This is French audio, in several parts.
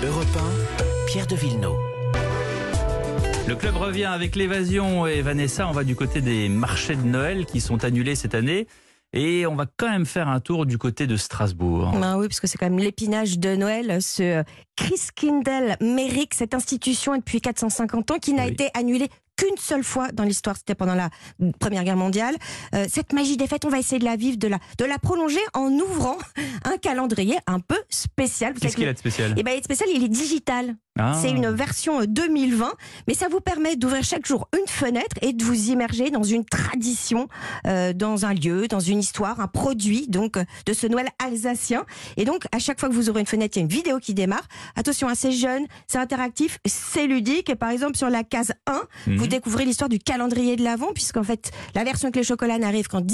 Europe 1, Pierre de Villeneuve. Le club revient avec l'évasion et Vanessa, on va du côté des marchés de Noël qui sont annulés cette année. Et on va quand même faire un tour du côté de Strasbourg. Ben oui, parce que c'est quand même l'épinage de Noël, ce Christkindlesmerk, cette institution depuis 450 ans qui n'a été annulée qu'une seule fois dans l'histoire, c'était pendant la Première Guerre mondiale. Cette magie des fêtes, on va essayer de la vivre, de la prolonger en ouvrant un calendrier un peu spécial. Qu'est-ce qu'il a de spécial ? Il est spécial, il est digital. C'est une version 2020, mais ça vous permet d'ouvrir chaque jour une fenêtre et de vous immerger dans une tradition, dans un lieu, dans une histoire, un produit donc de ce Noël alsacien. Et donc, à chaque fois que vous ouvrez une fenêtre, il y a une vidéo qui démarre. Attention, c'est jeune, c'est interactif, c'est ludique. Et par exemple, sur la case 1, vous découvrez l'histoire du calendrier de l'Avent, puisqu'en fait, la version avec les chocolats n'arrive qu'en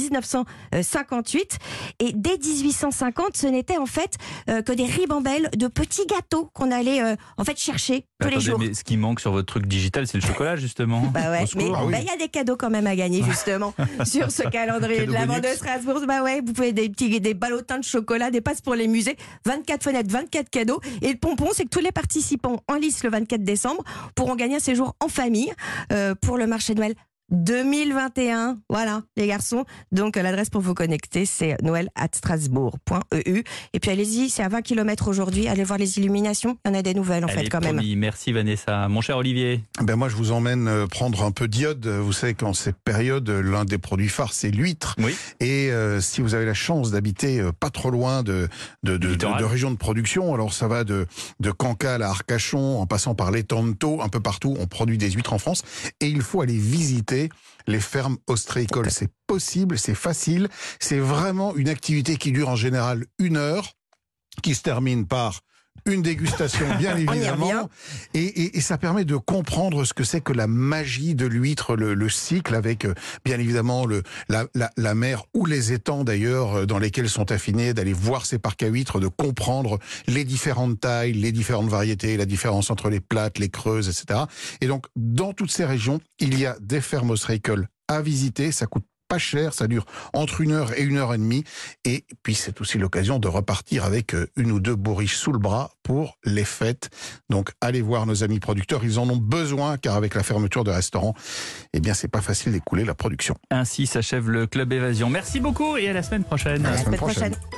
1958. Et dès 1850, ce n'était en fait que des ribambelles de petits gâteaux qu'on allait en fait chercher tous les jours. Mais ce qui manque sur votre truc digital, c'est le chocolat, justement. Bah ouais, mais il y a des cadeaux quand même à gagner, justement, sur ce calendrier de l'Avent de Strasbourg. Bah ouais, vous pouvez des ballotins de chocolat, des passes pour les musées, 24 fenêtres, 24 cadeaux. Et le pompon, c'est que tous les participants en lice le 24 décembre pourront gagner un séjour en famille pour le marché de Noël 2021. Voilà, les garçons. Donc, l'adresse pour vous connecter, c'est noël@strasbourg.eu. Et puis, allez-y, c'est à 20 km aujourd'hui. Allez voir les illuminations. Il y en a des nouvelles, en fait, quand même. Merci, Vanessa. Mon cher Olivier. Moi, je vous emmène prendre un peu d'iode. Vous savez qu'en cette période, l'un des produits phares, c'est l'huître. Oui. Et si vous avez la chance d'habiter pas trop loin de régions de production, alors ça va de Cancale à Arcachon, en passant par l'étang de Thau, un peu partout, on produit des huîtres en France. Et il faut aller visiter les fermes ostréicoles. C'est possible, c'est facile. C'est vraiment une activité qui dure en général 1 heure, qui se termine par une dégustation, bien évidemment. Et ça permet de comprendre ce que c'est que la magie de l'huître, le cycle avec, bien évidemment, la mer ou les étangs d'ailleurs, dans lesquels sont affinés, d'aller voir ces parcs à huîtres, de comprendre les différentes tailles, les différentes variétés, la différence entre les plates, les creuses, etc. Et donc, dans toutes ces régions, il y a des fermes ostréicoles à visiter. Ça coûte pas cher, ça dure entre 1 heure et 1 heure et demie. Et puis c'est aussi l'occasion de repartir avec 1 ou 2 bourriches sous le bras pour les fêtes. Donc allez voir nos amis producteurs, ils en ont besoin car avec la fermeture de restaurants, eh bien c'est pas facile d'écouler la production. Ainsi s'achève le Club Évasion. Merci beaucoup et à la semaine prochaine. À la semaine prochaine.